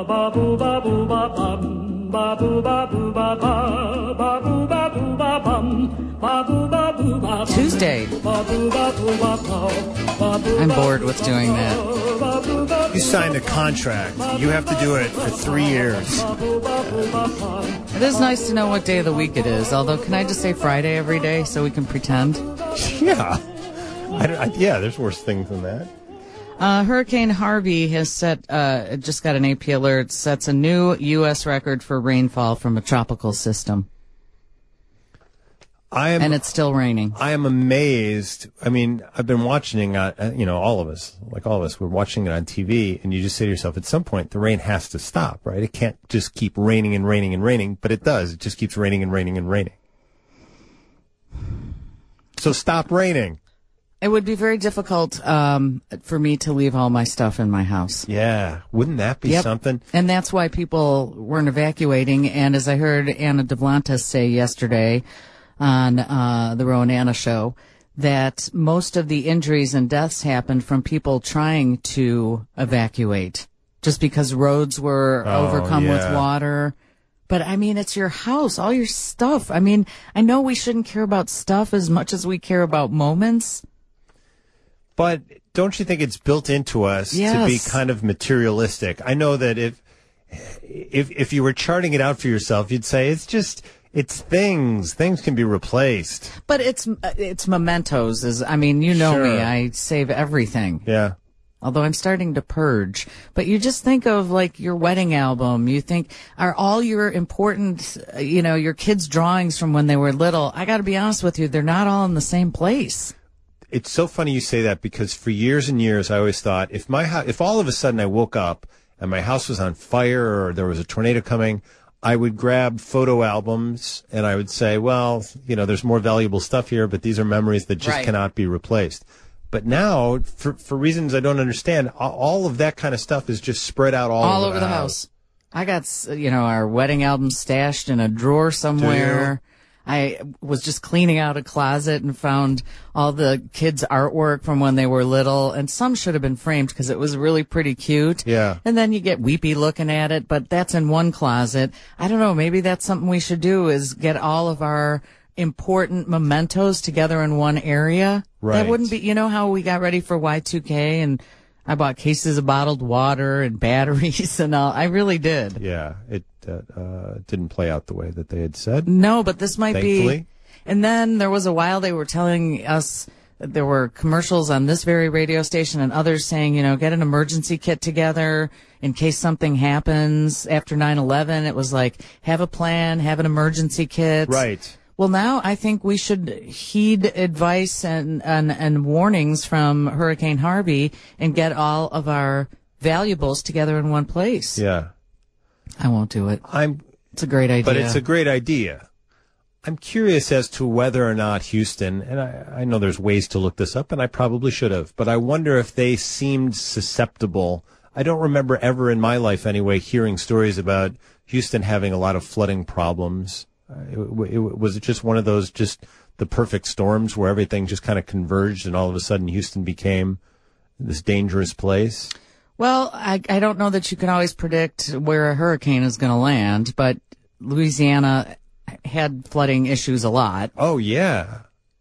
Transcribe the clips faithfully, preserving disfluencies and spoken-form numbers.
Tuesday. I'm bored with doing that. You signed a contract. You have to do it for three years. It is nice to know what day of the week it is. Although, can I just say Friday every day so we can pretend? Yeah. I don't, I, yeah, there's worse things than that. Uh, Hurricane Harvey has set, uh, just got an A P alert, sets a new U S record for rainfall from a tropical system. I am, and it's still raining. I am amazed. I mean, I've been watching, uh, you know, all of us, like all of us, we're watching it on T V, and you just say to yourself, at some point, the rain has to stop, right? It can't just keep raining and raining and raining, but it does. It just keeps raining and raining and raining. So stop raining. It would be very difficult um, for me to leave all my stuff in my house. Yeah. Wouldn't that be yep. something? And that's why people weren't evacuating. And as I heard Anna DeVlantis say yesterday on uh, the Ro and Anna show, that most of the injuries and deaths happened from people trying to evacuate just because roads were oh, overcome yeah. with water. But, I mean, it's your house, all your stuff. I mean, I know we shouldn't care about stuff as much as we care about moments. But don't you think it's built into us yes. to be kind of materialistic? I know that if if if you were charting it out for yourself, you'd say it's just it's things. Things can be replaced. But it's it's mementos. Is I mean, you know sure. me. I save everything. Yeah. Although I'm starting to purge. But you just think of like your wedding album. You think, are all your important, you know, your kids' drawings from when they were little? I got to be honest with you, they're not all in the same place. It's so funny you say that because for years and years I always thought if my ho- if all of a sudden I woke up and my house was on fire or there was a tornado coming, I would grab photo albums and I would say, well, you know, there's more valuable stuff here, but these are memories that just right. cannot be replaced. But now, for for reasons I don't understand, all of that kind of stuff is just spread out all, all over, over the, the house. house. I got, you know, our wedding album stashed in a drawer somewhere. I was just cleaning out a closet and found all the kids' artwork from when they were little, and some should have been framed because it was really pretty cute. Yeah. And then you get weepy looking at it, but that's in one closet. I don't know, maybe that's something we should do is get all of our important mementos together in one area. Right. That wouldn't be, you know how we got ready for Y two K and I bought cases of bottled water and batteries and all. I really did. Yeah, it uh, uh, didn't play out the way that they had said. No, but this might Thankfully. be. And then there was a while they were telling us that there were commercials on this very radio station and others saying, you know, get an emergency kit together in case something happens after nine eleven. It was like, have a plan, have an emergency kit. Right. Well, now I think we should heed advice and, and, and warnings from Hurricane Harvey and get all of our valuables together in one place. Yeah. I won't do it. I'm. It's a great idea. But it's a great idea. I'm curious as to whether or not Houston, and I, I know there's ways to look this up, and I probably should have, but I wonder if they seemed susceptible. I don't remember ever in my life anyway hearing stories about Houston having a lot of flooding problems. Uh, it, it, was it just one of those just the perfect storms where everything just kind of converged and all of a sudden Houston became this dangerous place? Well, I, I don't know that you can always predict where a hurricane is going to land, but Louisiana had flooding issues a lot. Oh, yeah.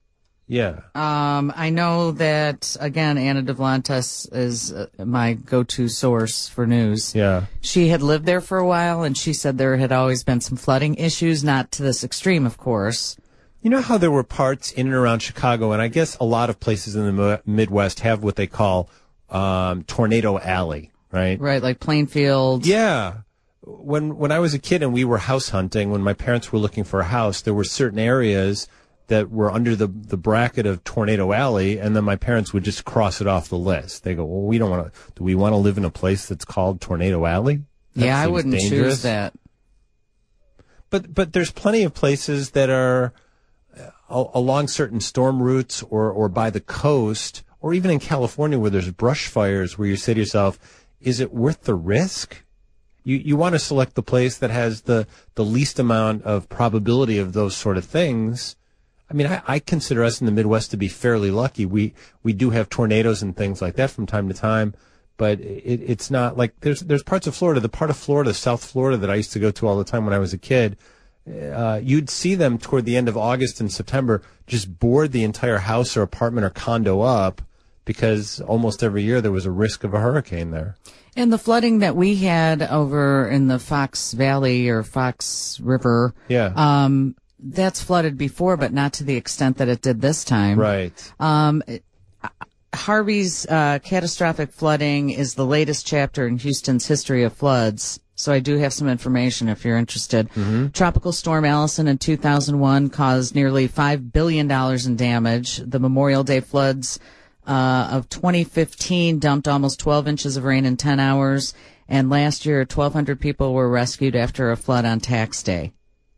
Yeah. Um, I know that, again, Anna DeVlantis is uh, my go-to source for news. Yeah. She had lived there for a while, and she said there had always been some flooding issues, not to this extreme, of course. You know how there were parts in and around Chicago, and I guess a lot of places in the Midwest have what they call um, Tornado Alley, right? Right, like Plainfield. Yeah. When when I was a kid and we were house hunting, when my parents were looking for a house, there were certain areas that were under the the bracket of Tornado Alley, and then my parents would just cross it off the list. They go, well, we don't want to, do we want to live in a place that's called Tornado Alley? That yeah, I wouldn't dangerous. choose that. But but there's plenty of places that are uh, along certain storm routes or, or by the coast, or even in California where there's brush fires, where you say to yourself, is it worth the risk? You you want to select the place that has the, the least amount of probability of those sort of things. I mean, I, I consider us in the Midwest to be fairly lucky. We we do have tornadoes and things like that from time to time, but it, it's not like there's there's parts of Florida, the part of Florida, South Florida, that I used to go to all the time when I was a kid. Uh, you'd see them toward the end of August and September just board the entire house or apartment or condo up because almost every year there was a risk of a hurricane there. And the flooding that we had over in the Fox Valley or Fox River, Yeah. um, that's flooded before, but not to the extent that it did this time. Right. Um, Harvey's uh, catastrophic flooding is the latest chapter in Houston's history of floods. So I do have some information if you're interested. Mm-hmm. Tropical Storm Allison in two thousand one caused nearly five billion dollars in damage. The Memorial Day floods uh, of twenty fifteen dumped almost twelve inches of rain in ten hours. And last year, twelve hundred people were rescued after a flood on tax day.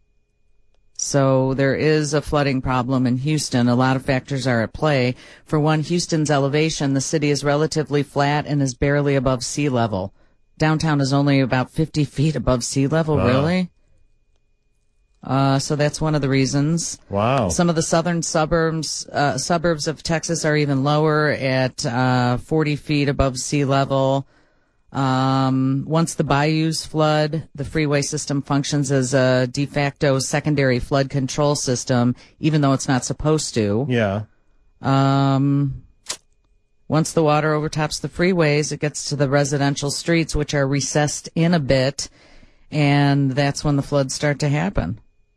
So there is a flooding problem in Houston. A lot of factors are at play. For one, Houston's elevation, the city is relatively flat and is barely above sea level. Downtown is only about fifty feet above sea level, Wow. really? Uh, so that's one of the reasons. Wow. Some of the southern suburbs, uh, suburbs of Texas are even lower at, uh, forty feet above sea level. Um, once the bayous flood, the freeway system functions as a de facto secondary flood control system, even though it's not supposed to. Yeah. Um, once the water overtops the freeways, it gets to the residential streets, which are recessed in a bit, and that's when the floods start to happen.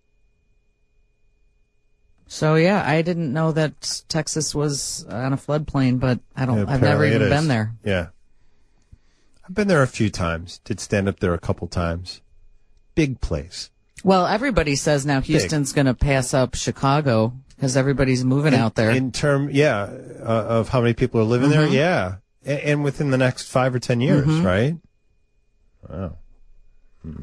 So yeah, I didn't know that Texas was on a floodplain, but I don't. Yeah, I've never apparently even it is. been there. Yeah. I've been there a few times. Did stand up there a couple times. Big place. Well, everybody says now Houston's going to pass up Chicago because everybody's moving in, out there. In term, yeah, uh, of how many people are living Mm-hmm. there, yeah, and, and within the next five or ten years, Mm-hmm. right? Wow. Hmm.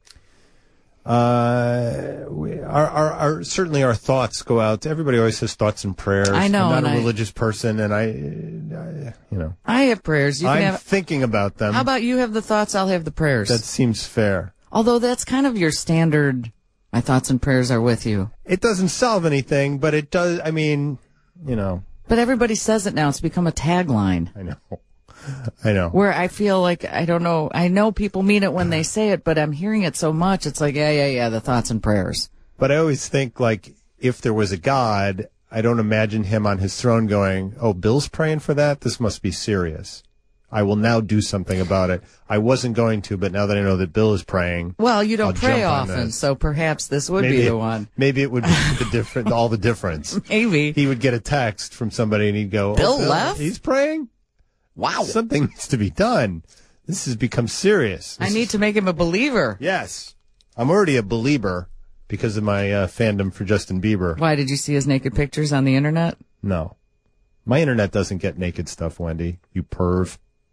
Uh, we, our, our, our, certainly our thoughts go out. Everybody always has thoughts and prayers. I know, I'm not and a I- religious person, and I, I you know, I have prayers. You can I'm have. thinking about them. How about you have the thoughts? I'll have the prayers. That seems fair. Although that's kind of your standard. My thoughts and prayers are with you. It doesn't solve anything, but it does. I mean, you know, But everybody says it now. It's become a tagline. I know, I know. Where I feel like, I don't know, I know people mean it when they say it, but I'm hearing it so much, it's like, yeah, yeah, yeah, the thoughts and prayers. But I always think, like, if there was a God, I don't imagine him on his throne going, oh, Bill's praying for that? This must be serious. I will now do something about it. I wasn't going to, but now that I know that Bill is praying. Well, you don't I'll pray jump on often, this. so perhaps this would maybe be it, the one. Maybe it would be the different, all the difference. Maybe. He would get a text from somebody and he'd go, Bill oh, Bill left? He's praying? Wow. Something needs to be done. This has become serious. I This need is- to make him a believer. Yes. I'm already a believer because of my uh, fandom for Justin Bieber. Why, did you see his naked pictures on the internet? No. My internet doesn't get naked stuff, Wendy. You perv.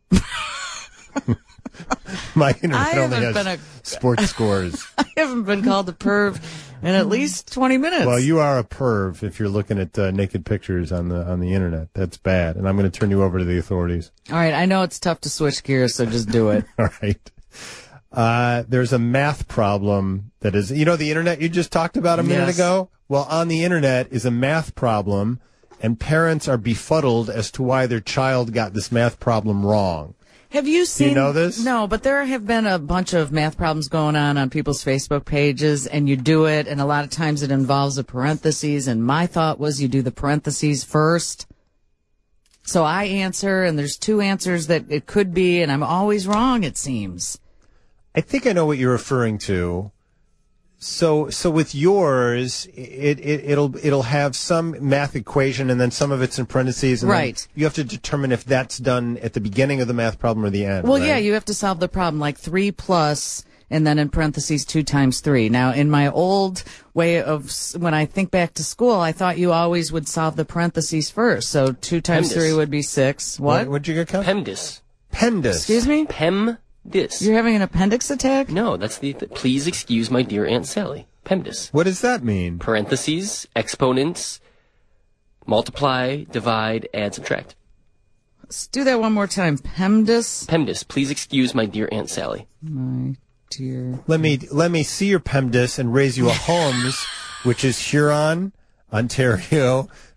My internet I only haven't has been a- sports scores. I haven't been called a perv in at least twenty minutes. Well, you are a perv if you're looking at uh, naked pictures on the on the internet. That's bad, and I'm going to turn you over to the authorities. All right, I know it's tough to switch gears, so just do it. All right. Uh, there's a math problem that is, you know, the internet you just talked about a minute Yes. ago? Well, on the internet is a math problem, and parents are befuddled as to why their child got this math problem wrong. Have you seen? know this? No, but there have been a bunch of math problems going on on people's Facebook pages, and you do it, and a lot of times it involves a parentheses, and my thought was you do the parentheses first. So I answer, and there's two answers that it could be, and I'm always wrong, it seems. I think I know what you're referring to. So, so with yours, it, it, it'll, it'll have some math equation and then some of it's in parentheses. And then Right. you have to determine if that's done at the beginning of the math problem or the end. Well, right? yeah, you have to solve the problem, like three plus, and then in parentheses, two times three. Now, in my old way of, s- when I think back to school, I thought you always would solve the parentheses first. So two times PEMDAS. three would be six. What? What? What'd you get, Kev? PEMDAS. PEMDAS. Excuse me? PEMDAS. You're having an appendix attack? No, that's the, the. Please excuse my dear Aunt Sally. PEMDAS. What does that mean? Parentheses, exponents, multiply, divide, add, subtract. Let's do that one more time. PEMDAS. PEMDAS. Please excuse my dear Aunt Sally. My dear. Let me let me see your PEMDAS and raise you a Holmes, which is Huron, Ontario,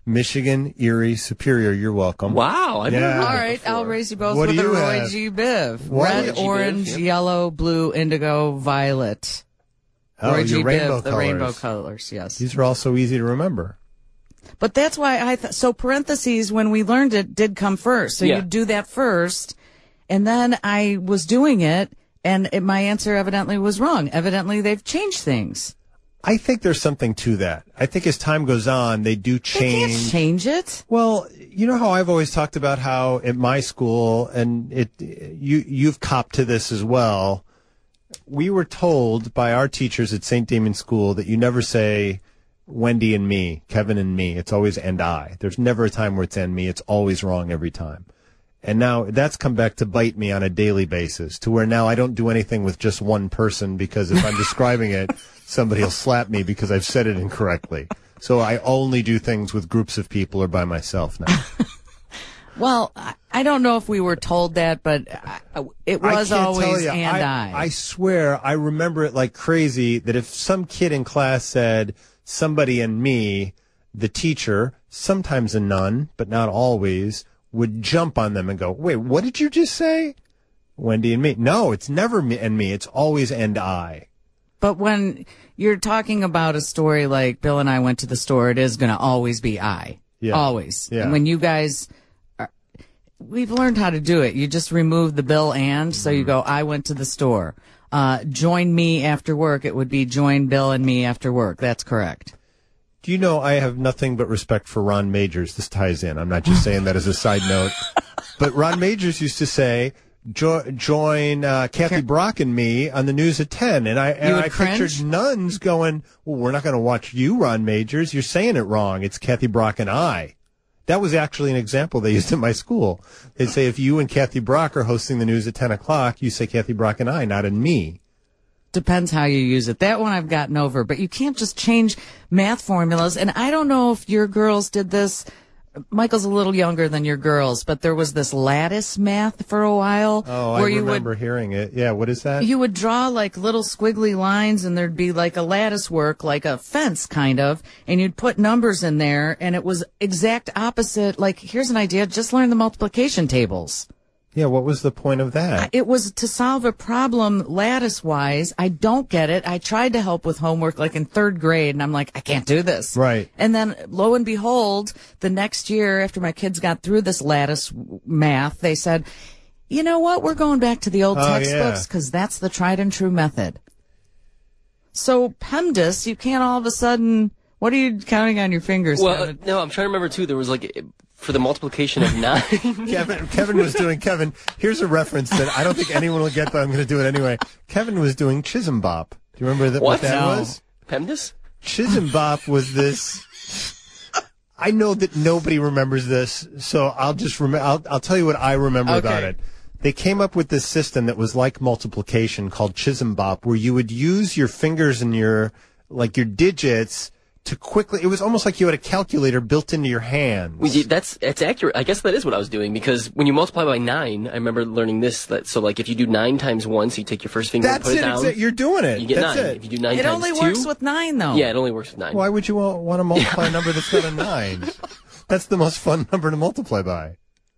Michigan, Erie, Superior. You're welcome. Wow. I've Yeah. never heard All that right, before. I'll raise you both What with do a you Roy have? G. Biv. What? Red, Roy G. Biv, orange, yeah. yellow, blue, indigo, violet. Oh, Roy G. your rainbow Biv, the colors. rainbow colors, yes. These are all so easy to remember. But that's why I thought, so parentheses, when we learned it, did come first. So Yeah. you do that first, and then I was doing it, and it, my answer evidently was wrong. Evidently, they've changed things. I think there's something to that. I think as time goes on, they do They change. can't change it. Well, you know how I've always talked about how at my school, and it, you, you've copped to this as well. We were told by our teachers at Saint Damien School that you never say Wendy and me, Kevin and me. It's always and I. There's never a time where it's and me. It's always wrong every time. And now that's come back to bite me on a daily basis, to where now I don't do anything with just one person, because if I'm describing it, somebody will slap me because I've said it incorrectly. So I only do things with groups of people or by myself now. Well, I, I don't know if we were told that, but I, it was I can't always tell you. and I, I. I swear I remember it like crazy that if some kid in class said somebody and me, the teacher, sometimes a nun, but not always, would jump on them and go, wait, what did you just say? Wendy and me. No, it's never me and me. It's always and I. But when you're talking about a story like Bill and I went to the store, it is going to always be I. Yeah. Always. Yeah. And when you guys, are, we've learned how to do it. You just remove the Bill and, so you go, I went to the store. Uh, join me after work. It would be join Bill and me after work. That's correct. Do you know I have nothing but respect for Ron Majors? This ties in. I'm not just saying that as a side note. But Ron Majors used to say, jo- join uh, Kathy Brock and me on the news at ten. And I, and would I cringe? pictured nuns going, well, we're not going to watch you, Ron Majors. You're saying it wrong. It's Kathy Brock and I. That was actually an example they used in my school. They'd say, if you and Kathy Brock are hosting the news at ten o'clock, you say Kathy Brock and I, not in me. Depends how you use it. That one I've gotten over, but you can't just change math formulas. And I don't know if your girls did this. Michael's a little younger than your girls, but there was this lattice math for a while. Oh, I where you remember would, hearing it. Yeah, what is that? You would draw like little squiggly lines, and there'd be like a lattice work, like a fence kind of, and you'd put numbers in there, and it was exact opposite. Like, here's an idea, just learn the multiplication tables. Yeah, what was the point of that? It was to solve a problem lattice-wise. I don't get it. I tried to help with homework like in third grade, and I'm like, I can't do this. Right. And then, lo and behold, the next year after my kids got through this lattice math, they said, you know what? We're going back to the old Oh, textbooks yeah. because that's the tried and true method. So PEMDAS, you can't all of a sudden, what are you counting on your fingers? Well, uh, Kevin? no, I'm trying to remember too. There was like for the multiplication of nine. Kevin, Kevin was doing, Kevin, here's a reference that I don't think anyone will get, but I'm going to do it anyway. Kevin was doing Chisholm Bop. Do you remember that, what, What? that No. was? PEMDAS? Chisholm Bop was this. I know that nobody remembers this, so I'll just remember. I'll, I'll tell you what I remember Okay. about it. They came up with this system that was like multiplication called Chisholm Bop, where you would use your fingers and your like your digits to quickly. It was almost like you had a calculator built into your hands. We did- That's that's accurate. I guess that is what I was doing, because when you multiply by nine, I remember learning this. That so like if you do nine times one, so you take your first finger and That's put it, it. down. exa- You're doing it. You get That's nine. it. If you do nine It times only two, works with nine, though. yeah, it only works with nine. Why would you want, want to multiply a number that's got a nine? That's the most fun number to multiply by.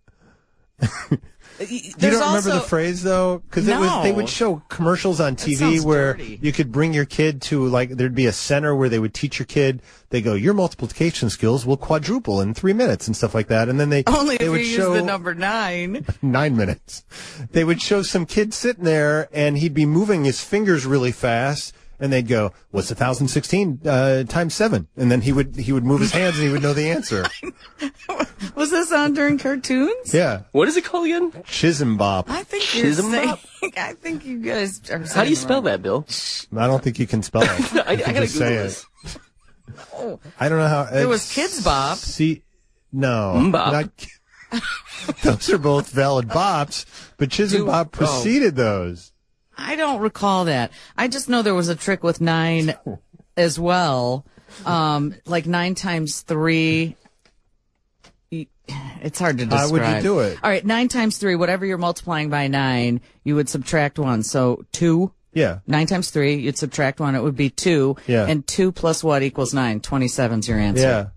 You There's don't remember also- the phrase though, because it was they No. would show commercials on T V sounds where dirty. you could bring your kid to like there'd be a center where they would teach your kid. They go, your multiplication skills will quadruple in three minutes and stuff like that. And then they Only they if would you show use the number nine. nine minutes. They would show some kid sitting there and he'd be moving his fingers really fast. And they'd go, "What's one thousand sixteen uh, times seven?" And then he would he would move his hands and he would know the answer. Was this on during cartoons? Yeah, What is it called again? Chisholm Bop. I think you're Chisholm saying, Bop? I think you guys are How do you spell that, Bill? I don't think you can spell it. I, I You can gotta just Google say this. it. I don't know how. There was Kids Bop. See, no, Mbop. not- those are both valid bops, but Chisholm Do- Bop oh. preceded those. I don't recall that. I just know there was a trick with nine as well. Um, like nine times three. y- It's hard to describe. How would you do it? All right, nine times three, whatever you're multiplying by nine, you would subtract one. So two. Yeah, Nine times three, you'd subtract one. It would be two. Yeah. And two plus what equals nine? twenty-seven's your answer. yeah.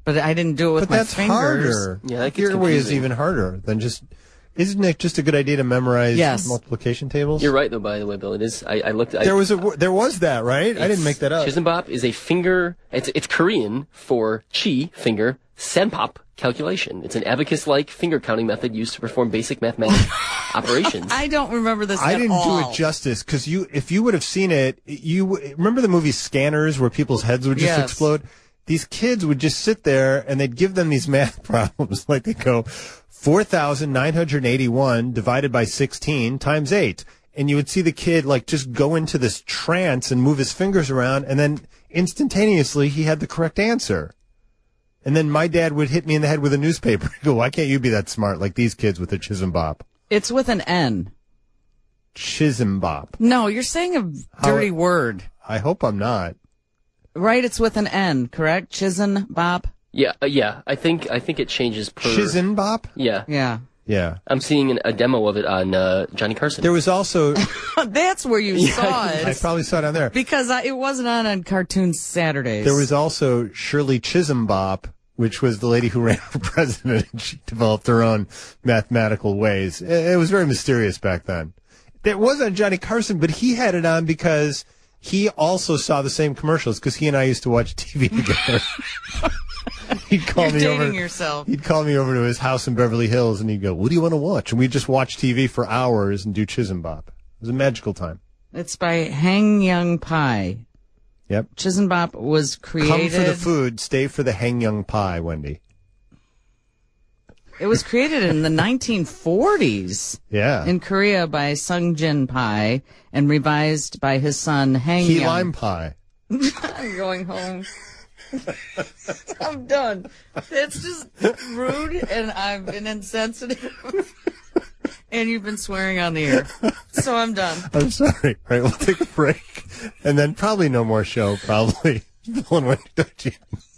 but I didn't do it with but my that's fingers. harder. Yeah, that gets Your way is confusing. even harder than just. Isn't it just a good idea to memorize Yes. multiplication tables? You're right, though. By the way, Bill, it is. I, I looked. I, There was a there was that, right? I didn't make that up. Chisenbop is a finger. It's it's Korean for chi finger senpop calculation. It's an abacus-like finger counting method used to perform basic mathematical operations. I don't remember this I at didn't all. do it justice because you, if you would have seen it, you remember the movie Scanners where people's heads would just Yes. explode. These kids would just sit there and they'd give them these math problems, like they go four thousand nine hundred eighty-one divided by sixteen times eight, and you would see the kid like just go into this trance and move his fingers around, and then instantaneously he had the correct answer. And then my dad would hit me in the head with a newspaper. He'd go, "Why can't you be that smart like these kids with their Chisenbop?" It's with an N. Chisenbop. No, you're saying a dirty How- word. I hope I'm not. Right, it's with an N, correct? Chisenbop? yeah, uh, yeah. I think I think it changes per. Chisenbop? Yeah, Yeah. Yeah. I'm seeing an, a demo of it on uh, Johnny Carson. There was also, That's where you saw I it. probably saw it on there. Because I, it wasn't on on Cartoon Saturdays. There was also Shirley Chisholm-Bop, which was the lady who ran for president, and she developed her own mathematical ways. It, it was very mysterious back then. It was on Johnny Carson, but he had it on because he also saw the same commercials, because he and I used to watch T V together. He'd call You're me dating over. yourself. He'd call me over to his house in Beverly Hills, and he'd go, "What do you want to watch?" And we'd just watch T V for hours and do Chisenbop. It was a magical time. It's by Hang Young Pie. Yep. Chisenbop was created. Come for the food, stay for the Hang Young Pie, Wendy. It was created in the nineteen forties Yeah. in Korea by Sung Jin Pai and revised by his son Hang Key Young. lime pie. I'm going home. I'm done. That's just rude, and I've been insensitive. And you've been swearing on the air. So I'm done. I'm sorry. All right, we'll take a break. And then probably no more show, probably. Bill and Wendy Dutchie.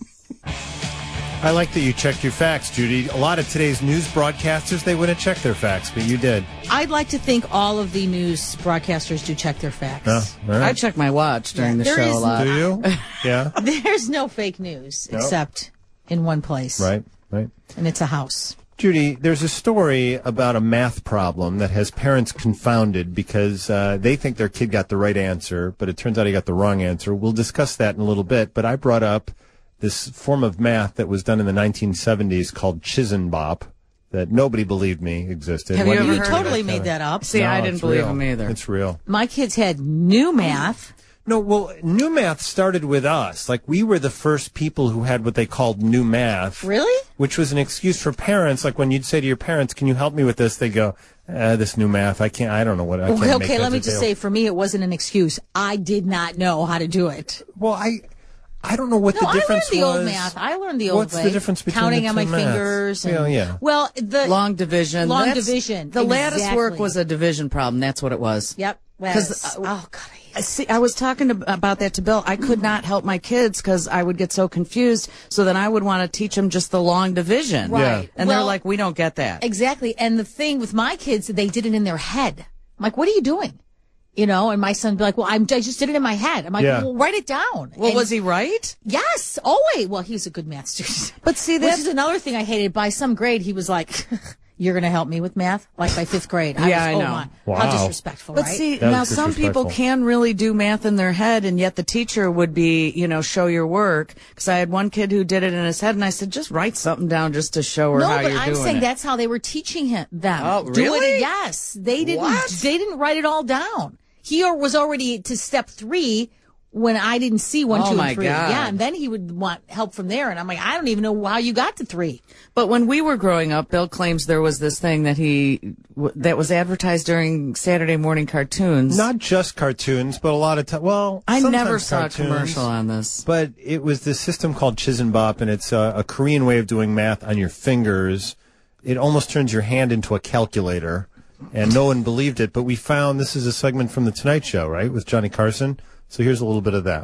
I like that you checked your facts, Judy. A lot of today's news broadcasters, they wouldn't check their facts, but you did. I'd like to think all of the news broadcasters do check their facts. Oh, all I right. check my watch during the There show is a lot. Do you? Yeah. There's no fake news Nope. except in one place. Right, right. And it's a house. Judy, there's a story about a math problem that has parents confounded because uh, they think their kid got the right answer, but it turns out he got the wrong answer. We'll discuss that in a little bit, but I brought up this form of math that was done in the nineteen seventies called Chisenbop that nobody believed me existed. Have you Wendy ever You heard totally of made that up. See, No, I didn't it's believe real. him either. It's real. My kids had new math. No, well, new math started with us. Like, we were the first people who had what they called new math. Really? Which was an excuse for parents. Like, when you'd say to your parents, "Can you help me with this?" They go, uh, "This new math, I can't, I don't know what I can't Okay, make okay, heads let me or just tails." say for me it wasn't an excuse. I did not know how to do it. Well, I, I don't know what No, the I learned difference the was. old math. I learned the old What's way. the difference between counting the on two my maths? fingers? And, Yeah, yeah. Well, the Long division. Long That's- division, The lattice work exactly. was a division problem. That's what it was. Yep. 'Cause, Because uh, oh god, I hate I See, I was talking to, about that to Bill. I could not help my kids because I would get so confused. So then I would want to teach them just the long division. Right. Yeah. And they're Well, like, we don't get that. Exactly. And the thing with my kids, they did it in their head. I'm like, what are you doing? You know, and my son would be like, well, I'm, I just did it in my head. I'm like, Yeah. well, write it down. Well, And- was he right? Yes. Oh, wait. Well, he's a good math student. But see, Which that's is another thing I hated. By some grade, he was like, you're going to help me with math? Like by fifth grade. I Yeah, was, I oh know. my. Wow. How disrespectful, But right? see, That now was some people disrespectful. can really do math in their head, and yet the teacher would be, you know, show your work. Because I had one kid who did it in his head, and I said, just write something down just to show her no, how but you're I'm doing saying it. that's how they were teaching him them. Oh, Do really? it, yes. They didn't. What? They didn't write it all down. He or- was already to step three when I didn't see one, Oh, two, my and three. God. Yeah, and then he would want help from there, and I'm like, I don't even know how you got to three. But when we were growing up, Bill claims there was this thing that he w- that was advertised during Saturday morning cartoons. Not just cartoons, but a lot of time. Well, I sometimes never saw cartoons, a commercial on this. But it was this system called Chisenbop, and it's a, a Korean way of doing math on your fingers. It almost turns your hand into a calculator, and no one believed it. But we found this is a segment from The Tonight Show, right, with Johnny Carson. So here's a little bit of that.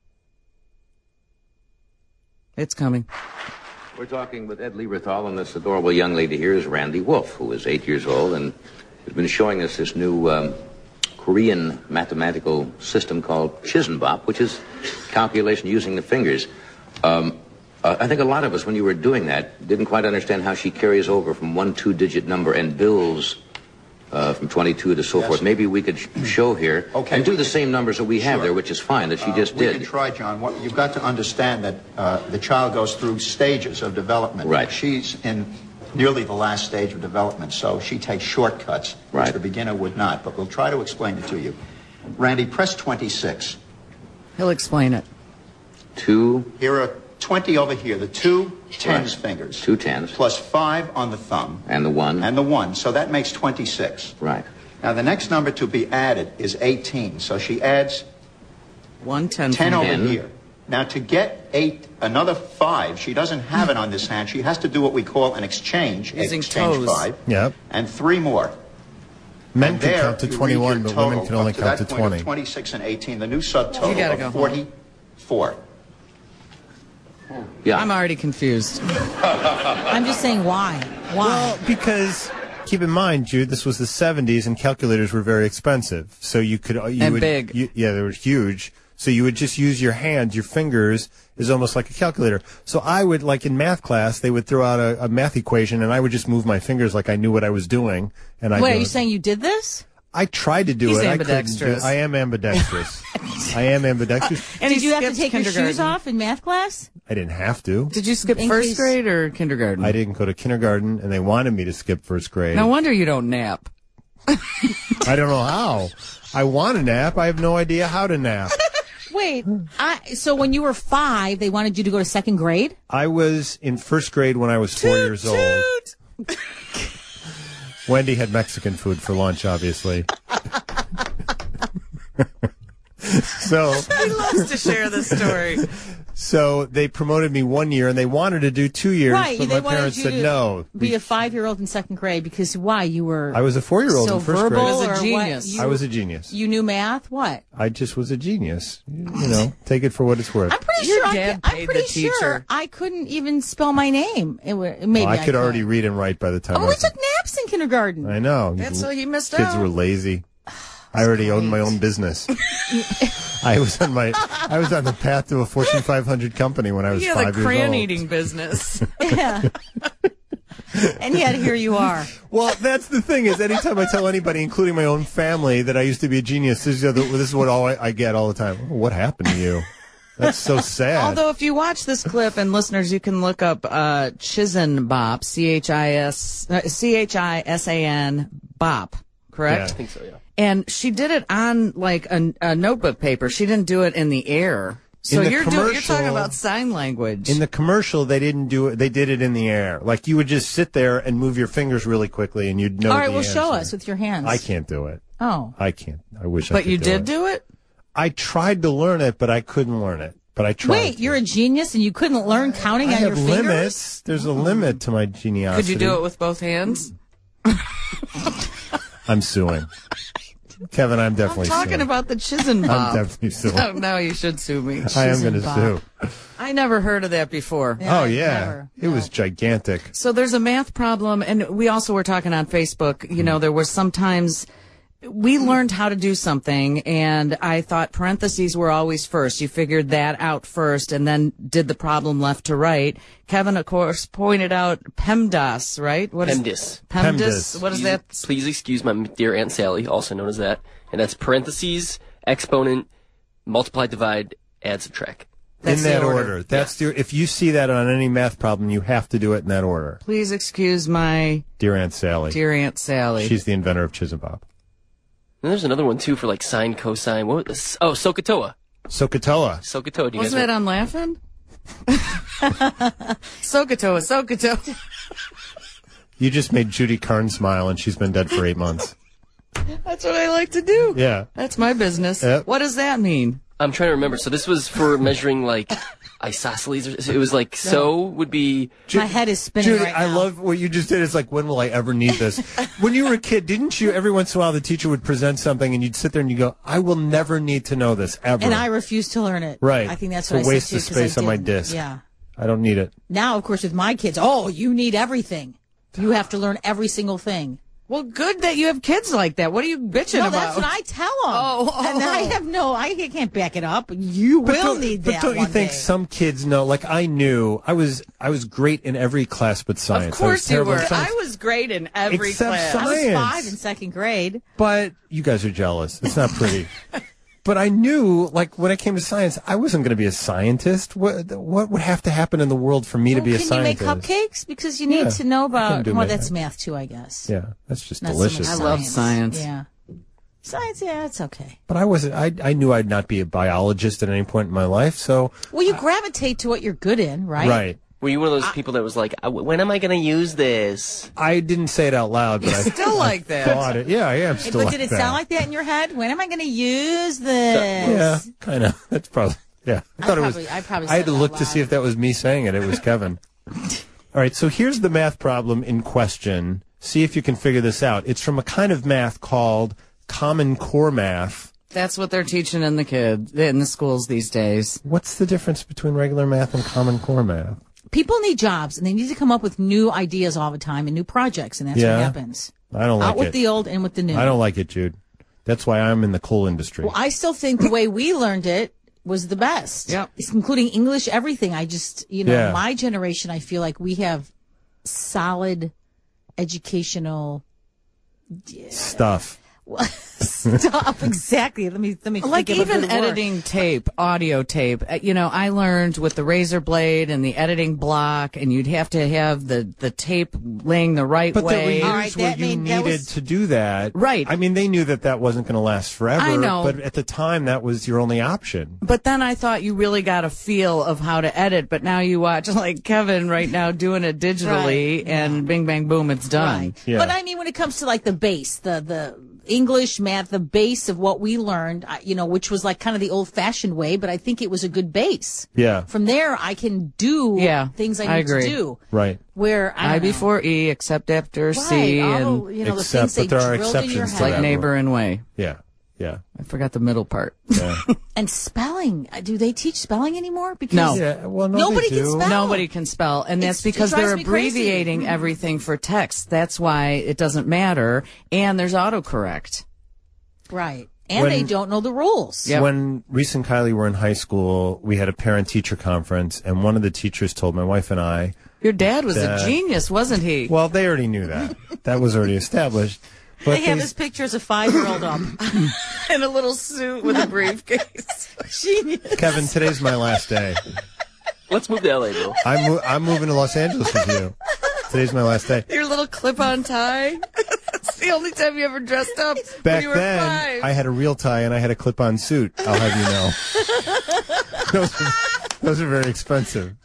It's coming. We're talking with Ed Lieberthal, and this adorable young lady here is Randy Wolf, who is eight years old and has been showing us this new um, Korean mathematical system called Chisenbop, which is calculation using the fingers. Um, Uh, I think a lot of us, when you were doing that, didn't quite understand how she carries over from one two-digit number and builds uh, from twenty-two to so Yes. forth. Maybe we could sh- show here Okay, and do we the can- same numbers that we have Sure. there, which is fine, that she Uh, just we did. can try, John. What, you've got to understand that uh, the child goes through stages of development. Right. She's in nearly the last stage of development, so she takes shortcuts, which Right. the beginner would not. But we'll try to explain it to you. Randy, press twenty-six. He'll explain it. Two, Here are twenty over here, the two tens Right. fingers. two tens, Plus five on the thumb. and the one. And the one, so that makes twenty-six. Right. Now, the next number to be added is eighteen, so she adds One ten. ten over Ten. here. Now, to get eight, another five, she doesn't have it on this hand. She has to do what we call an exchange. Using exchange toes. five. Yep. And three more. Men And can there, count to you read twenty-one, your but women total can only up to count that to point of twenty. twenty-six and eighteen, the new You subtotal gotta of go home. forty-four. Yeah. I'm already confused. I'm just saying why? Why? Well, because keep in mind, Jude, this was the seventies, and calculators were very expensive. So you could you And would, big. You, yeah, they were huge. So you would just use your hands, your fingers is almost like a calculator. So I would, like in math class, they would throw out a, a math equation, and I would just move my fingers like I knew what I was doing. And I Wait, are you saying you did this? I tried to do He's it. I couldn't do ambidextrous. it. I am ambidextrous. I am ambidextrous. And Did he you have to skipped take your shoes kindergarten. off in math class? I didn't have to. Did you skip In first case- grade or kindergarten? I didn't go to kindergarten, and they wanted me to skip first grade. No wonder you don't nap. I don't know how. I want to nap. I have no idea how to nap. Wait, I, so when you were five, they wanted you to go to second grade? I was in first grade when I was four years old. Wendy had Mexican food for lunch, obviously. so, He loves to share this story. so they promoted me one year, and they wanted to do two years, Right, but they my wanted parents you said to no. Be a five-year-old in second grade because why? You were I was a four-year-old so in first verbal grade. was a or what? genius. You, I was a genius. You knew math? What? I just was a genius. You know, take it for what it's worth. I'm pretty Your sure. dad I, paid I'm pretty the teacher. sure I couldn't even spell my name. It, wa- maybe Well, I could I already read and write by the time Oh, I we was. took naps in kindergarten. I know. That's You how you missed Kids out. were lazy. I already owned my own business. I was on my I was on the path to a Fortune five hundred company when I was He had five a years crayon old. eating business. Yeah. And yet here you are. Well, that's the thing is, anytime I tell anybody, including my own family, that I used to be a genius, this is, the, this is what all I, I get all the time. Oh, what happened to you? That's so sad. Although, if you watch this clip, and listeners, you can look up uh, Chisan Bop, C H I S uh, C H I S A N Bop, correct? Yeah. I think so, yeah. And she did it on like a, a notebook paper. She didn't do it in the air. So In the you're doing, you're commercial- talking about sign language. in the commercial, they didn't do it. They did it in the air. Like you would just sit there and move your fingers really quickly, and you'd know. All right, the well, show answer. us with your hands. I can't do it. Oh. I can't. I wish I but could you do did it. do it? I tried to learn it, but I couldn't learn it. But I tried. Wait, to. you're a genius and you couldn't learn counting I on have your fingers? limits. There's a limit to my geniosity. Could you do it with both hands? I'm suing. Kevin, I'm definitely Talking suing. about the Chisan I'm Bop. definitely suing. Oh, no, you should sue me. I am going to Chisan sue. Bop. I never heard of that before. Yeah, Oh I've yeah, never. it was gigantic. So there's a math problem, and we also were talking on Facebook. You know, there was sometimes we learned how to do something, and I thought parentheses were always first. You figured that out first, and then did the problem left to right. Kevin, of course, pointed out PEMDAS, right? What is PEMDAS. PEMDAS. PEMDAS. What is Please- that? Please excuse my dear Aunt Sally, also known as that. And that's parentheses, exponent, multiply, divide, add, subtract. That's in that the order. order. That's the, if you see that on any math problem, you have to do it in that order. Please excuse my Dear Aunt Sally. dear Aunt Sally. She's the inventor of Chisenbop. And there's another one too for like sine, cosine. What? Was this? Oh, SOHCAHTOA. SOHCAHTOA. SOHCAHTOA. Do you Wasn't guys that on Laughing? Sokotoa, Sokotoa. You just made Judy Carn smile, and she's been dead for eight months. That's what I like to do. Yeah. That's my business. Yep. What does that mean? I'm trying to remember. So this was for measuring like isosceles. Or, it was like so would be. My head is spinning Judy, right I now. love what you just did. It's like, when will I ever need this? When you were a kid, didn't you, every once in a while, the teacher would present something, and you'd sit there and you go, I will never need to know this, ever. And I refuse to learn it. Right. I think that's It's what a I waste said of to you, 'cause I space on my didn't. disc. Yeah. I don't need it. Now, of course, with my kids, oh, you need everything. You have to learn every single thing. Well, good that you have kids like that. What are you bitching No, about? that's what I tell them. Oh, oh, and I oh. have no, I can't back it up. You But will don't- need but that don't you one think day. some kids know? Like I knew, I was I was great in every class but science. Of I was course you terrible were. in science. I was great in every Except class. science. I was science. five in second grade. But you guys are jealous. It's not pretty. But I knew, like, when it came to science, I wasn't going to be a scientist. What what would have to happen in the world for me to Well, be a can scientist? you make cupcakes? Because you need Yeah, to know I can about. do Well, math. that's math too, I guess. Yeah, that's just Not so delicious. much I love science. Yeah, science. Yeah, it's okay. But I wasn't. I I knew I'd not be a biologist at any point in my life. So Well, you gravitate to what you're good in, right? right. Were you one of those people that was like, "Uh, when am I going to use this? I didn't say it out loud, but I Still like that. thought it. Yeah, I am still. But like did it that. sound like that in your head? When am I going to use this? Yeah, kind of. That's probably. Yeah, I thought it probably- was. I probably I had said to it look out to see loud. if that was me saying it. It was Kevin. All right, so here's the math problem in question. See if you can figure this out. It's from a kind of math called Common Core math. That's what they're teaching in the kids in the schools these days. What's the difference between regular math and Common Core math? People need jobs, and they need to come up with new ideas all the time and new projects, and that's Yeah. what happens. I don't like Out with it. the old and with the new. I don't like it, Jude. That's why I'm in the coal industry. Well, I still think the way we learned it was the best. Yep. It's including English, everything. I just, you know, Yeah. my generation, I feel like we have solid educational Stuff. stuff. Exactly. Let me let me Like think of a even good word. editing tape, audio tape. uh, You know, I learned with the razor blade and the editing block, and you'd have to have the, the tape laying the right But there were way. years All right, where that you mean- that needed was- to do that. Right. I mean, they knew that that wasn't going to last forever. I know. But at the time, that was your only option. But then I thought you really got a feel of how to edit. But now you watch like Kevin right now doing it digitally, Right. and bing, bang, boom, it's done. Right. Yeah. But I mean, when it comes to like the base, the the English, math, the base of what we learned, I- you know, which was like kind of the old-fashioned way, but I think it was a good base. Yeah. From there, I can do Yeah, things I I need agree. to do. Right. Where I, I don't know. before E, except after C, right, and all, you know, the Except things they that there are drilled in your exceptions to head. like that. neighbor and way. Yeah. Yeah. I forgot the middle part. Yeah. And spelling. Uh, Do they teach spelling anymore? Because No. yeah. Well, no, Nobody they can do. spell. Nobody can spell, and that's It's- it because drives they're me crazy. abbreviating everything for text. That's why it doesn't matter, and there's autocorrect. Right. And When- they don't know the rules. Yep. When Reese and Kylie were in high school, we had a parent-teacher conference, and one of the teachers told my wife and I, Your dad was Dad. a genius, wasn't he? well, they already knew that. That was already established. But They have they- this picture as a five-year-old up. In a little suit with a briefcase. Genius. Kevin, today's my last day. Let's move to L A, Bill. I'm mo- I'm moving to Los Angeles with you. Today's my last day. Your little clip-on tie. That's the only time you ever dressed up when Back you were then, five. I had a real tie and I had a clip-on suit. I'll have you know. those, are, those are very expensive.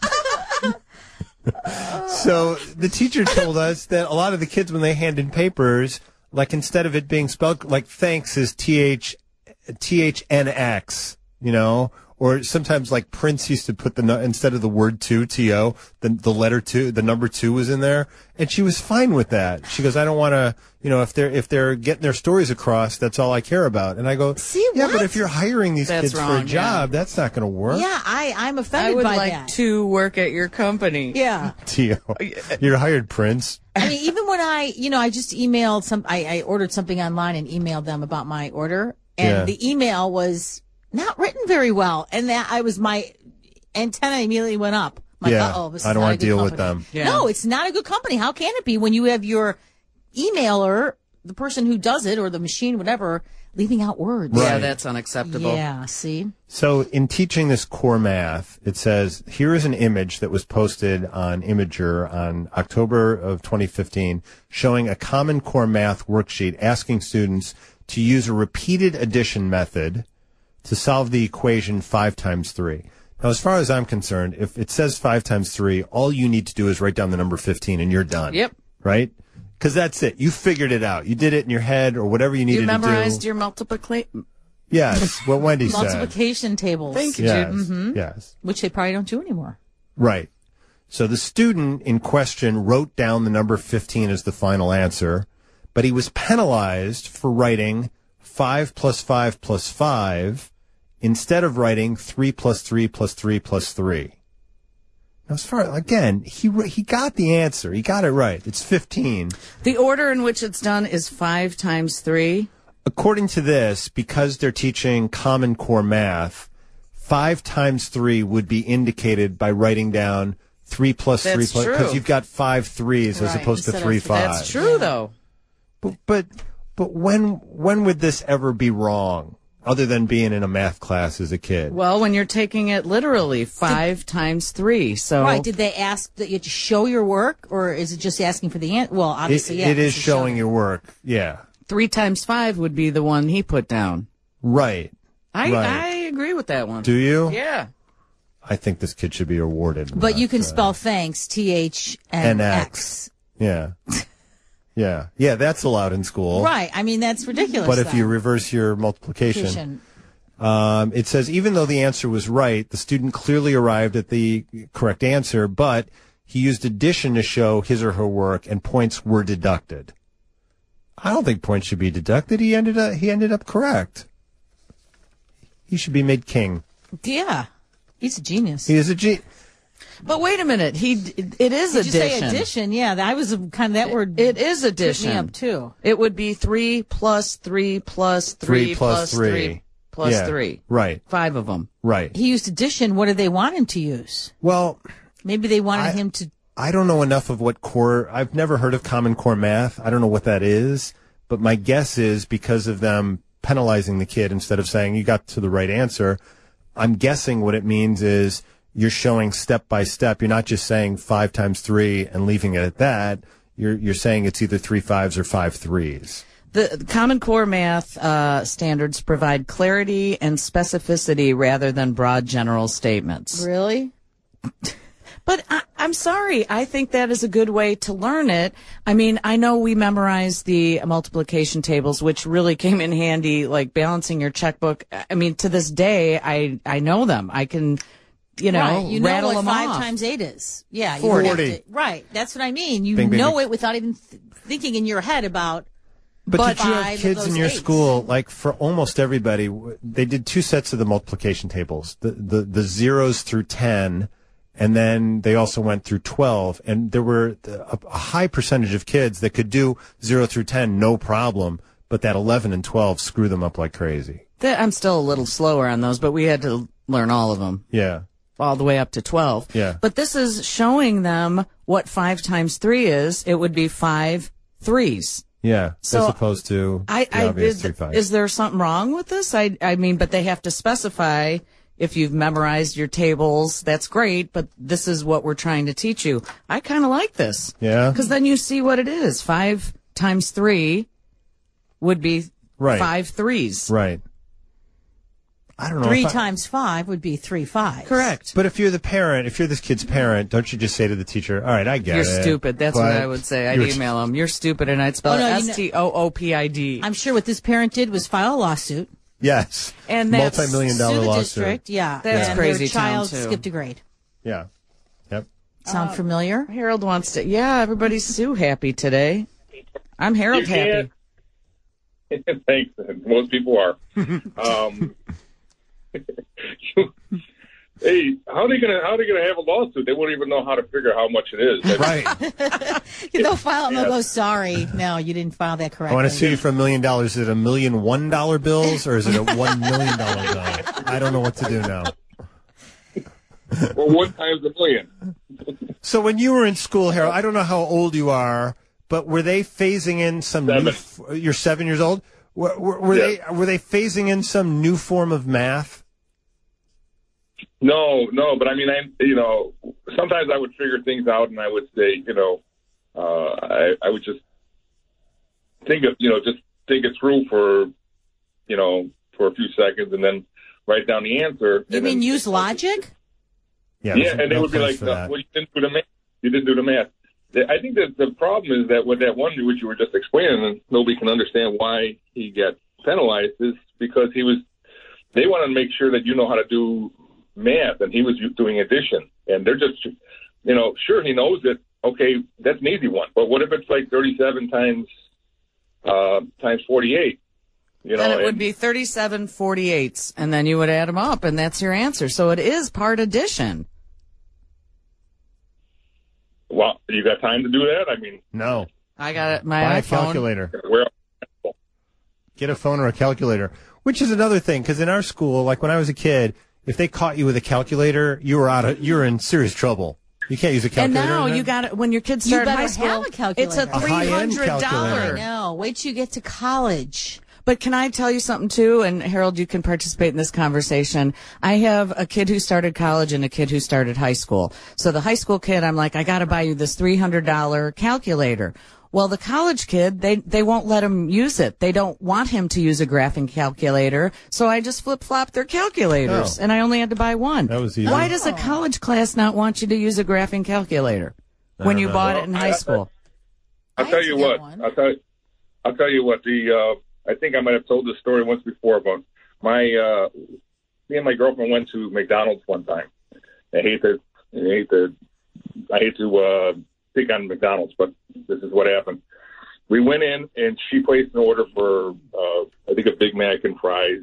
So the teacher told us that a lot of the kids, when they hand in papers, like instead of it being spelled like thanks is T H T H N X, you know, or sometimes like Prince used to put the nu- instead of the word two T O, the the letter two, the number two was in there, and she was fine with that. She goes, I don't want to, you know, if they're if they're getting their stories across, that's all I care about. And I go, See, yeah, what? but if you're hiring these That's kids for a wrong, job, that's not going to work. Yeah, I, I'm I offended would by like that. to work at your company. Yeah. T O, you're hired, Prince. I mean, even when I, you know, I just emailed some, I, I ordered something online and emailed them about my order, and Yeah. the email was not written very well, and that I was my antenna immediately went up. Like, Yeah, uh-oh, this I is don't not wanna a good deal with company. them. Yeah. No, it's not a good company. How can it be when you have your emailer, the person who does it, or the machine, whatever, leaving out words? Yeah, Right. that's unacceptable. Yeah, see? So in teaching this core math, it says, here is an image that was posted on Imager on October of twenty fifteen showing a common core math worksheet asking students to use a repeated addition method to solve the equation five times three. Now, as far as I'm concerned, if it says five times three, all you need to do is write down the number fifteen and you're done. Yep. Right? Because that's it. You figured it out. You did it in your head or whatever you needed You to do. memorized your multiplication. Yes, what Wendy said. Multiplication tables. Thank you, Yes, Jude. yes. Which they probably don't do anymore. Right. So the student in question wrote down the number fifteen as the final answer, but he was penalized for writing five plus five plus five instead of writing three plus three plus three plus three. As far again, he he got the answer. He got it right. It's fifteen. The order in which it's done is five times three. According to this, because they're teaching Common Core math, five times three would be indicated by writing down three plus That's three plus, true. because you've got five threes as Right, opposed to instead three of- fives. That's true, though. But, but but when when would this ever be wrong, other than being in a math class as a kid? Well, when you're taking it literally, five times three. So Right. Did they ask that you have to show your work, or is it just asking for the answer? Well, it, obviously, yeah. it is it's showing your work. Yeah. three times five would be the one he put down. Right. I Right. I agree with that one. Do you? Yeah. I think this kid should be awarded. But you not, can uh, spell thanks, T H N X. Yeah. Yeah. Yeah, that's allowed in school. Right. I mean, that's ridiculous. But if though. you reverse your multiplication, um, it says even though the answer was right, the student clearly arrived at the correct answer, but he used addition to show his or her work, and points were deducted. I don't think points should be deducted. He ended up he ended up correct. He should be made king. Yeah. He's a genius. He is a G. But wait a minute. He it is Did you say addition. addition? Yeah, that was a, kind of that word. It is tripped addition. me up too. It would be three plus three plus three, Three plus three. three plus Yeah. three. Right. Five of them. Right. He used addition. What did they want him to use? Well, Maybe they wanted I- him to. I don't know enough of what core. I've never heard of Common Core math. I don't know what that is, but my guess is because of them penalizing the kid instead of saying you got to the right answer, I'm guessing what it means is you're showing step by step. You're not just saying five times three and leaving it at that. You're you're saying it's either three fives or five threes. The Common Core math uh, standards provide clarity and specificity rather than broad general statements. Really? But I, I'm sorry. I think that is a good way to learn it. I mean, I know we memorized the multiplication tables, which really came in handy, like balancing your checkbook. I mean, to this day, I, I know them. I can, you know, right. You know rattle what them five off. times eight is. Yeah. You Forty. have to- right. That's what I mean. You Bing, bing, know bing. it without even th- thinking in your head about. But, But did you five have of kids in those your eights. school, like for almost everybody, w- they did two sets of the multiplication tables, the, the, the zeros through ten, and then they also went through twelve. And there were a, a high percentage of kids that could do zero through ten, no problem, but that eleven and twelve screw them up like crazy. That- I'm still a little slower on those, but we had to learn all of them. Yeah. All the way up to twelve. Yeah. But this is showing them what five times three is. It would be five threes. Yeah. So, as opposed to I, the I obvious is, three fives. is there something wrong with this? I, I mean, but they have to specify if you've memorized your tables. That's great, but this is what we're trying to teach you. I kind of like this. Yeah? Because then you see what it is. Five times three would be Right. five threes. Right. I don't know. Three if I- times five would be three fives. Correct. But if you're the parent, if you're this kid's parent, don't you just say to the teacher, all right, I get You're it. stupid. That's what but I would say. I'd you're- email them. You're stupid, and I'd spell Oh, no, it you know- S T O O P I D. I'm sure what this parent did was file a lawsuit. Yes. And that's- multi-million Sue dollar the lawsuit. district. Yeah. That's and crazy Their child town, too. skipped a grade. Yeah. Yep. Sound familiar? Harold wants to. Yeah, everybody's Sue happy today. I'm Harold You happy. can't- Thanks. Most people are. Um, hey, how are they gonna how are they gonna have a lawsuit? They won't even know how to figure how much it is. Right. They'll file it and they'll Yeah. go, sorry, no, you didn't file that I correctly. want to sue you for a million dollars. Is it a million one dollar bills or is it a one million dollar bill? I don't know what to do now. Or one times a million. So when you were in school, Harold, I don't know how old you are, but were they phasing in some Seven. new? F- you're seven years old. Were, were, were Yeah. they were they phasing in some new form of math? No, no, but I mean, I you know, sometimes I would figure things out, and I would say, you know, uh, I I would just think of, you know, just think it through for, you know, for a few seconds, and then write down the answer. You and mean then, use logic? Yeah, Yeah, there's and they no would be place like, for no, that. well, you didn't do the math. You didn't do the math. The- I think that the problem is that with that one which you were just explaining, and nobody can understand why he got penalized, is because he was. They want to make sure that you know how to do math, and he was doing addition, and they're just, you know, sure he knows it. Okay, that's an easy one, but what if it's like thirty-seven times uh, times forty-eight? You know, Then it would and- be thirty-seven forty-eights, and then you would add them up, and that's your answer. So it is part addition. Well, you got time to do that? I mean, No. I got it. My Buy a iPhone. calculator. where Get a phone or a calculator, which is another thing, because in our school, like when I was a kid, if they caught you with a calculator, you were out of, you were in serious trouble. You can't use a And calculator. now in you there? got it when your kids You start better high school. have a calculator. It's a A three high-end hundred calculator. dollar. No, wait till you get to college. But can I tell you something too? And Harold, you can participate in this conversation. I have a kid who started college and a kid who started high school. So the high school kid, I'm like, I got to buy you this three hundred dollar calculator. Well, the college kid, they, they won't let him use it. They don't want him to use a graphing calculator. So I just flip-flop their calculators. Oh. And I only had to buy one. That was easy. Why does a college class not want you to use a graphing calculator when you bought it in high school? I'll I tell had you to get what. one. I'll tell you. I'll tell you what. The uh, I think I might have told this story once before about my. Uh, me and my girlfriend went to McDonald's one time. I hate to. I hate to. I hate to uh, pick on McDonald's, but this is what happened. We went in and she placed an order for uh, I think a Big Mac and fries.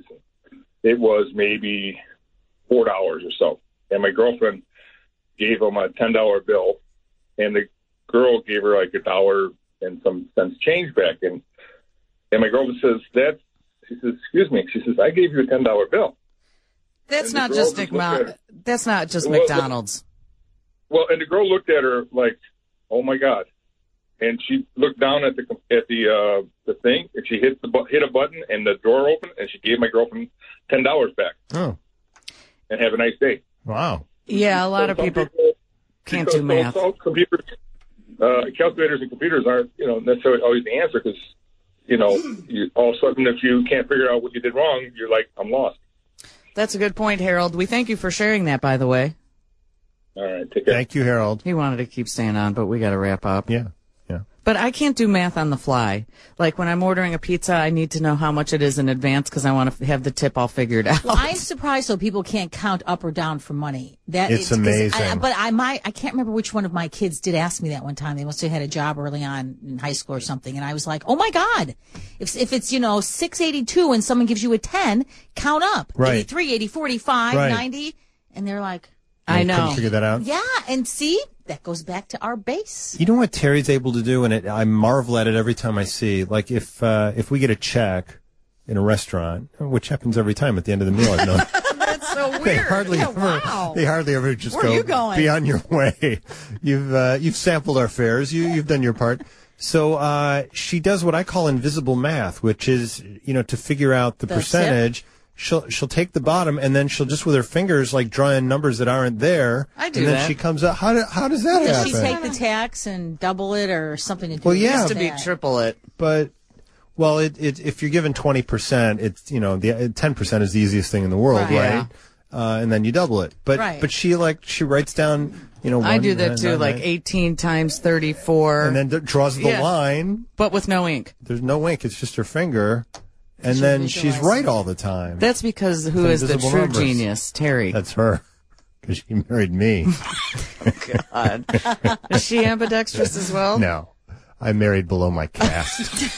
It was maybe four dollars or so, and my girlfriend gave him a ten dollar bill, and the girl gave her like a dollar and some cents change back. And and my girlfriend says, that, she says, excuse me. She says, I gave you a ten dollar bill. That's And the not girl just just McMa- looked at- That's not just Well, McDonald's. Well, and the girl looked at her like, oh my God. And she looked down at the at the uh, the thing, and she hit the bu- hit a button, and the drawer opened, and she gave my girlfriend ten dollars back. Oh, And have a nice day. wow. Yeah, a lot of Some people can't because do math. So, so computers, uh, calculators and computers aren't, you know, necessarily always the answer because, you know, you, all of a sudden if you can't figure out what you did wrong, you're like, I'm lost. That's a good point, Harold. We thank you for sharing that, by the way. All right, take care. Thank you, Harold. He wanted to keep staying on, but we got to wrap up. Yeah, yeah. But I can't do math on the fly. Like when I'm ordering a pizza, I need to know how much it is in advance because I want to have the tip all figured out. Well, I'm surprised though people can't count up or down for money. That It's 'cause amazing. I, but I might I can't remember which one of my kids did ask me that one time. They must have had a job early on in high school or something, and I was like, oh my God, if if it's you know six eighty-two and someone gives you a ten, count up Right. eighty-three, eighty-four, eighty-five, Right. ninety, and they're like, I You couldn't know. figure that out. yeah, and see that goes back to our base. You know what Terry's able to do, and it, I marvel at it every time I see. Like if uh, if we get a check in a restaurant, which happens every time at the end of the meal, I've known. That's so weird. They hardly Yeah, ever. wow. They hardly ever just Where go. are you going? Be on your way. You've uh, you've sampled our fares. You you've done your part. So uh, she does what I call invisible math, which is you know to figure out the, The percentage. She'll she'll take the bottom and then she'll just with her fingers like draw in numbers that aren't there. I do And then that. she comes up. How do, how does that Does happen? she take the tax and double it or something to do Well, with yeah. Used to be that? triple it. But well, it, it if you're given twenty percent, it's you know the ten percent is the easiest thing in the world, Right. right? Yeah. Uh, and then you double it. But Right. but she like she writes down you know. I one, do that nine, too, nine, like nine, eighteen times thirty-four, and then d- draws the Yeah. line. but with no ink. There's no ink; it's just her finger, and She's then she's visualizing right it. all the time. That's because who It's is the invisible true numbers. genius? Terry. That's her, because she married me. God. Is she ambidextrous as well? No, I married below my caste.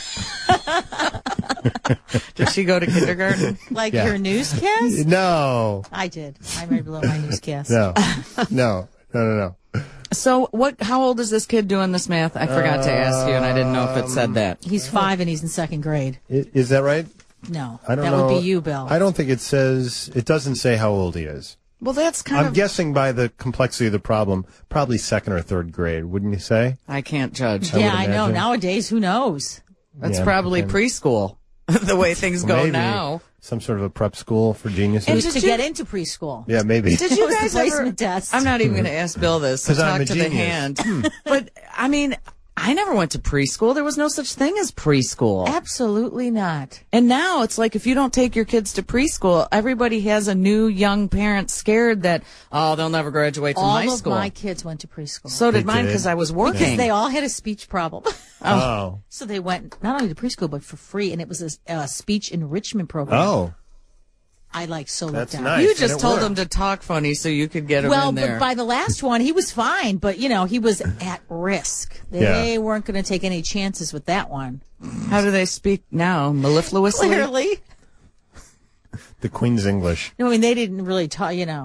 Did she go to kindergarten? Like Yeah. your newscast? no, I did. I read below my newscast. no, no, no, no, no. So what? How old is this kid doing this math? I forgot to ask you, and I didn't know if it said that. He's five and he's in second grade. I- Is that right? No, I don't that know. would be you, Bill. I don't think it says. It doesn't say how old he is. Well, that's kind I'm of. guessing by the complexity of the problem, probably second or third grade, wouldn't you say? I can't judge. I yeah, would I know. imagine. Nowadays, who knows? That's Yeah, probably okay. preschool. The way things go Maybe now. some sort of a prep school for geniuses. And Just did to you- get into preschool. Yeah, maybe. Did you was the guys ever? placement test. I'm not even going to ask Bill this. So 'Cause I'm talk a to the genius. hand. But I mean, I never went to preschool. There was no such thing as preschool. Absolutely not. And now it's like if you don't take your kids to preschool, everybody has a new young parent scared that, oh, they'll never graduate from All high of school. my kids went to preschool. So did They mine did. because I was because working. they all had a speech problem. Oh. So they went not only to preschool, but for free. And it was a, a speech enrichment program. Oh. I like so That's looked out. nice. you And just it told worked. him to talk funny so you could get him Well, in there. but by the last one, he was fine, but you know, he was at risk. They Yeah. weren't going to take any chances with that one. How do they speak now? Mellifluously? Clearly. The Queen's English. No, I mean, they didn't really talk, you know,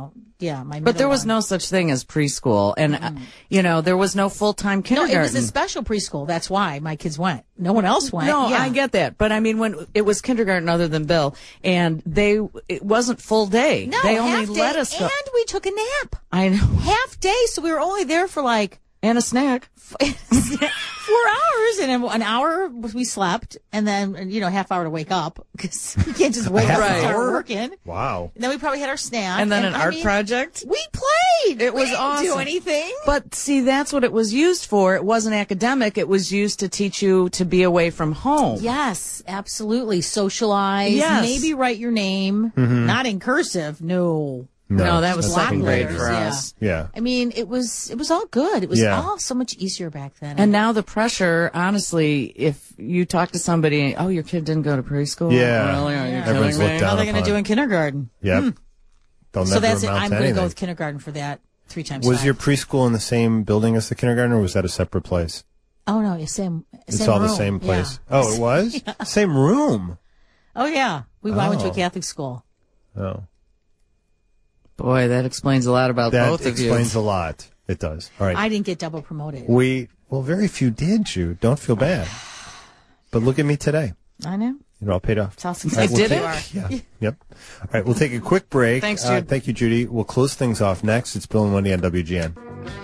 yeah, my. But there middle was one. no such thing as preschool, and uh, you know there was no full time No, kindergarten. it was a special preschool. That's why my kids went. No one else went. No, yeah. I get that, but I mean when it was kindergarten other than Bill, and they it wasn't full day. No, they only half day, let us go. and we took a nap. I know, Half day, so we were only there for like and a snack. four hours, and then an hour we slept, and then you know half hour to wake up because you can't just wake up Right. and start working. Wow. And then we probably had our snack, And then an I art mean, project. We played. It We was didn't awesome. Do anything? But see, that's what it was used for. It wasn't academic. It was used to teach you to be away from home. Yes, absolutely. Socialize. Yes. Maybe write your name, not in cursive. No. No, that was that's Block second not grade letters, for yeah. us. Yeah. I mean, it was it was all good. It was Yeah. all so much easier back then. And now the pressure, honestly, if you talk to somebody, oh, your kid didn't go to preschool? Yeah. Really? Are you Yeah. Everyone's kidding me? looked how down are they going to upon. do in kindergarten? Yep. They'll So never that's it. amount I'm to going to anything. go with kindergarten for that. Three times Was five. your preschool in the same building as the kindergarten, or was that a separate place? Oh no, it's same. It's same all the room. same place. Yeah. Oh, it was? Same room. Oh yeah. We I went to a Oh. Catholic school. Oh. Boy, that explains a lot about That both of you. explains a lot. It does. All right. I didn't get double promoted. We, well, very few did, you. Don't feel bad. But look at me today. I know. It all paid off. It's how All successful did you it? are. Yeah. Yep. All right. We'll take a quick break. Thanks, Uh, Jude. thank you, Judy. We'll close things off next. It's Bill and Wendy on W G N.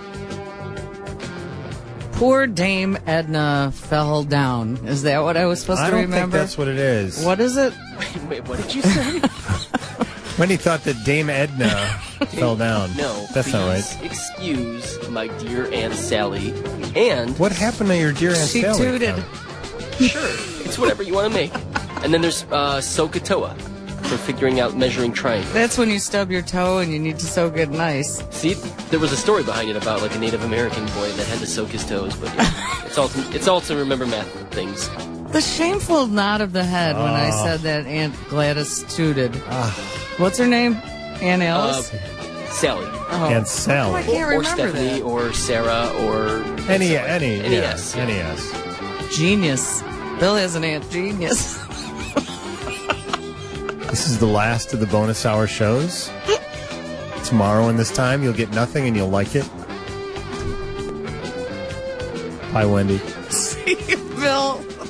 Poor Dame Edna fell down. Is that what I was supposed I to don't remember? think that's what it is. What is it? Wait, what did you say? Wendy thought that Dame Edna fell down. No, That's not right. please excuse my dear Aunt Sally. And What happened to your dear Aunt She Sally? tooted. sure, it's whatever you want to make. And then there's uh, SOHCAHTOA for figuring out measuring triangles. That's when you stub your toe and you need to soak it nice. See, there was a story behind it about like a Native American boy that had to soak his toes, but yeah, it's all to, it's all to remember math things. The shameful nod of the head when I Oh. said that Aunt Gladys tooted. What's her name? Aunt Uh, Alice? Sally, oh. Aunt Sally. I can't or remember Stephanie, that. or Sarah, or Any, any, N E yeah, S, yeah. N E S. Genius. Bill has an Aunt Genius. This is the last of the bonus hour shows. Tomorrow in this time, you'll get nothing and you'll like it. Bye, Wendy. See you, Bill.